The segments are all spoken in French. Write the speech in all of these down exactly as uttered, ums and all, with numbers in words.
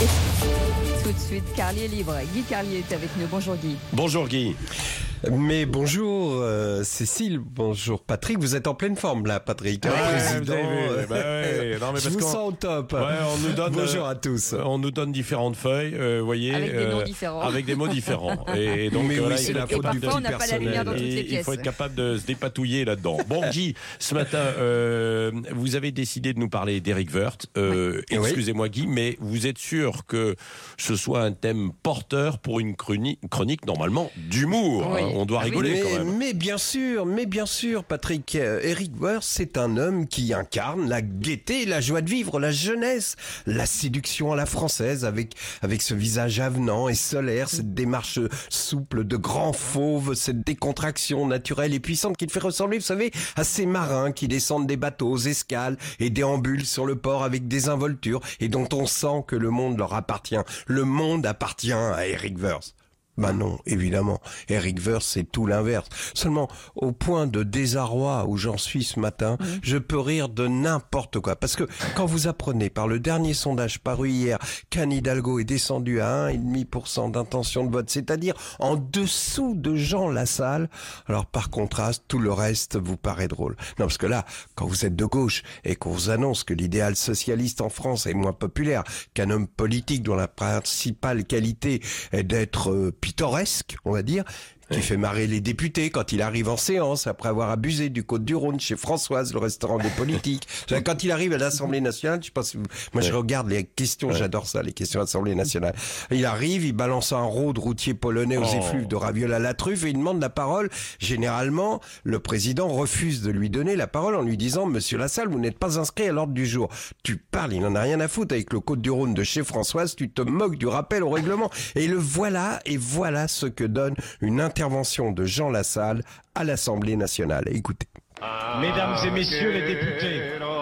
Tout de suite, Carlier libre. Guy Carlier est avec nous. Bonjour Guy. Bonjour Guy. Mais bonjour euh, Cécile, bonjour Patrick, vous êtes en pleine forme là Patrick. Ouais, hein, vous avez vu. euh, Bah ouais. Non, mais je parce vous qu'on- sens au top. Ouais, on nous donne, bonjour euh, à tous. On nous donne différentes feuilles, euh, vous voyez. Avec des euh, noms différents. Avec des mots différents. Et donc, Mais euh, oui, là, c'est il la faut faute être du parfois, on petit n'a pas la lumière dans personnel. toutes les Et pièces. il faut être capable de se dépatouiller là-dedans. Bon, Guy, ce matin, euh, vous avez décidé de nous parler d'Éric Woerth. Euh, Oui. Excusez-moi, Guy, mais vous êtes sûr que ce soit un thème porteur pour une chronique, chronique normalement d'humour. Oui. Hein, on doit Ah oui. rigoler quand Mais, même. mais bien sûr, mais bien sûr, Patrick, euh, Éric Woerth, c'est un homme qui incarne la gaieté, la joie de vivre, la jeunesse, la séduction à la française, avec avec ce visage avenant et solaire, cette démarche souple de grand fauve, cette décontraction naturelle et puissante qui le fait ressembler, vous savez, à ces marins qui descendent des bateaux aux escales et déambulent sur le port avec désinvolture et dont on sent que le monde leur appartient. Le monde appartient à Éric Woerth. Ben non, évidemment. Éric Woerth, c'est tout l'inverse. Seulement, au point de désarroi où j'en suis ce matin, mmh. je peux rire de n'importe quoi. Parce que quand vous apprenez par le dernier sondage paru hier qu'Anne Hidalgo est descendue à un virgule cinq pour cent d'intention de vote, c'est-à-dire en dessous de Jean Lassalle, alors par contraste, tout le reste vous paraît drôle. Non, parce que là, quand vous êtes de gauche et qu'on vous annonce que l'idéal socialiste en France est moins populaire qu'un homme politique dont la principale qualité est d'être euh, pittoresque, on va dire, qui fait marrer les députés quand il arrive en séance après avoir abusé du Côte-du-Rhône chez Françoise, le restaurant des politiques. Quand il arrive à l'Assemblée nationale, je sais pas si vous... moi je regarde les questions, ouais. J'adore ça, les questions à l'Assemblée nationale. Il arrive, il balance un rôde routier polonais aux oh. effluves de ravioles à la truffe et il demande la parole. Généralement, le président refuse de lui donner la parole en lui disant « Monsieur Lassalle, vous n'êtes pas inscrit à l'ordre du jour. » Tu parles, il n'en a rien à foutre avec le Côte-du-Rhône de chez Françoise, tu te moques du rappel au règlement. Et le voilà, et voilà ce que donne une intervention de Jean Lassalle à l'Assemblée nationale. Écoutez. Mesdames et messieurs les députés,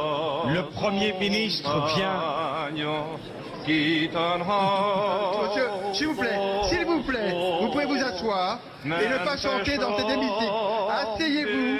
le Premier ministre vient... Monsieur, s'il vous plaît, s'il vous plaît, vous pouvez vous asseoir et ne pas chanter dans cet hémicycle. Asseyez-vous,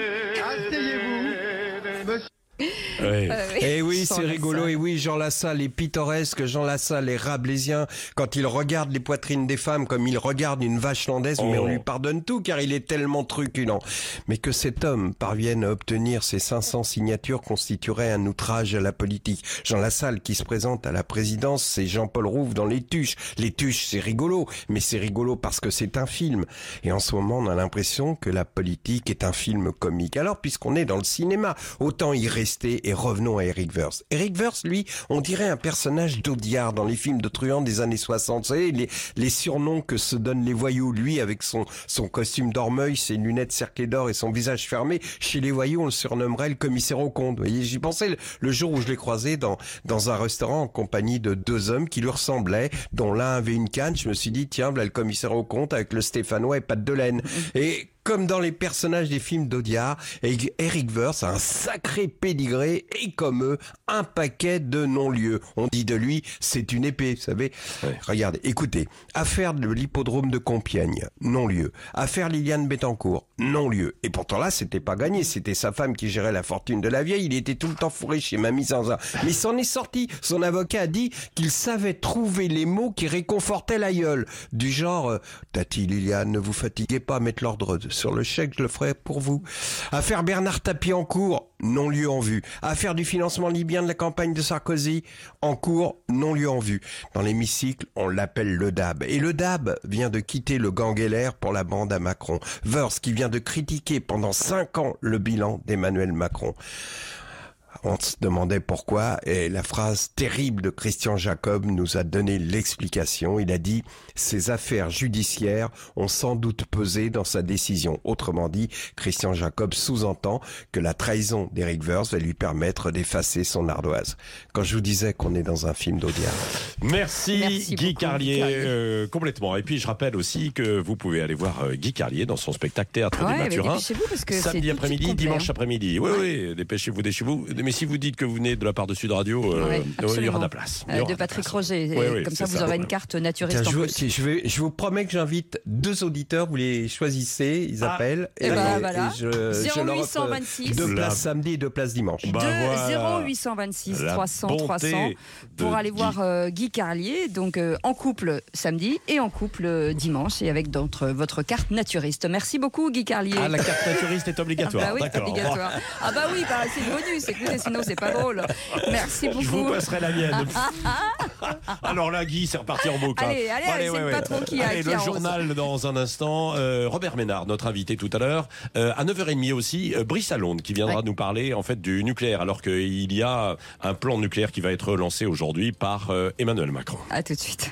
asseyez-vous, monsieur. Ouais. Euh, oui. Et oui, Sans c'est rigolo. Lassalle. Et oui, Jean Lassalle est pittoresque. Jean Lassalle est rabelaisien. Quand il regarde les poitrines des femmes comme il regarde une vache landaise, oh. mais on lui pardonne tout car il est tellement truculent. Mais que cet homme parvienne à obtenir ces cinq cents signatures constituerait un outrage à la politique. Jean Lassalle qui se présente à la présidence, c'est Jean-Paul Rouve dans Les Tuches. Les Tuches, c'est rigolo, mais c'est rigolo parce que c'est un film. Et en ce moment, on a l'impression que la politique est un film comique. Alors, puisqu'on est dans le cinéma, autant y rester. Et revenons à Éric Woerth. Éric Woerth, lui, on dirait un personnage d'Audiard dans les films de truands des années soixante. Vous savez, les, les surnoms que se donnent les voyous. Lui, avec son, son costume d'Ormeuil, ses lunettes cerclées d'or et son visage fermé, chez les voyous, on le surnommerait le commissaire aux comptes. Vous voyez, j'y pensais le, le jour où je l'ai croisé dans, dans un restaurant en compagnie de deux hommes qui lui ressemblaient, dont l'un avait une canne. Je me suis dit, tiens, voilà le commissaire aux comptes avec le Stéphanois et Pat Delaine. Et comme dans les personnages des films d'Audiard, Éric Woerth a un sacré pédigré et comme eux, un paquet de non-lieux. On dit de lui, c'est une épée, vous savez. Ouais. Regardez, écoutez, affaire de l'hippodrome de Compiègne, non-lieu. Affaire Liliane Bettencourt, non-lieu. Et pourtant là, c'était pas gagné, c'était sa femme qui gérait la fortune de la vieille, il était tout le temps fourré chez Mamie Zanzin. Mais il s'en est sorti. Son avocat a dit qu'il savait trouver les mots qui réconfortaient l'aïeul. Du genre, Tati Liliane, ne vous fatiguez pas à mettre l'ordre sur le chèque, je le ferai pour vous. Affaire Bernard Tapie en cours, non-lieu en vue. Affaire du financement libyen de la campagne de Sarkozy, en cours, non-lieu en vue. Dans l'hémicycle, on l'appelle le D A B. Et le D A B vient de quitter le gang L R pour la bande à Macron. Woerth qui vient de critiquer pendant cinq ans le bilan d'Emmanuel Macron. On se demandait pourquoi, et la phrase terrible de Christian Jacob nous a donné l'explication. Il a dit « Ces affaires judiciaires ont sans doute pesé dans sa décision ». Autrement dit, Christian Jacob sous-entend que la trahison d'Éric Woerth va lui permettre d'effacer son ardoise. Quand je vous disais qu'on est dans un film d'Audiard. Merci, Merci Guy beaucoup, Carlier, Guy Carlier. Euh, complètement. Et puis je rappelle aussi que vous pouvez aller voir euh, Guy Carlier dans son spectacle Théâtre Ouais, des mais Mathurins. dépêchez-vous parce que c'est Samedi tout de suite après-midi, complet, dimanche hein. après-midi. Oui, Ouais. oui, dépêchez-vous, dépêchez-vous. mais si vous dites que vous venez de la part de Sud Radio, euh, Ouais, il y aura de absolument. la place. Il y Euh, aura de la Patrick place. Roger. Oui, Et oui, comme ça, c'est vous ça, aurez ouais. une carte naturiste Tiens, en je, vous- plus. si, je, vais, je vous promets que j'invite deux auditeurs, vous les choisissez, ils Ah. appellent. Eh ben, voilà. je, je leur zéro huit offre vingt-six. deux La- places samedi et deux places dimanche. Bah, voilà. zéro huit vingt-six La trois cents bonté trois cents de pour aller Guy. voir euh, Guy Carlier, donc euh, en couple samedi et en couple euh, dimanche, et avec votre, votre carte naturiste. Merci beaucoup Guy Carlier. Ah, la carte naturiste est Ah obligatoire. bah oui, c'est D'accord. obligatoire. Ah bah oui, bah, c'est le bonus, écoutez, sinon c'est pas drôle. Merci Je vous beaucoup. passerai la mienne. Alors là, Guy, c'est reparti en boucle. Allez, allez, allez, c'est le patron qui a- Allez, qui le arrose. journal dans un instant. Euh, Robert Ménard, notre invité tout à l'heure. Euh, à neuf heures trente aussi, euh, Brice Lalonde qui viendra Ouais. nous parler en fait du nucléaire, alors qu'il y a un plan nucléaire qui va être lancé aujourd'hui par euh, Emmanuel Macron. À tout de suite.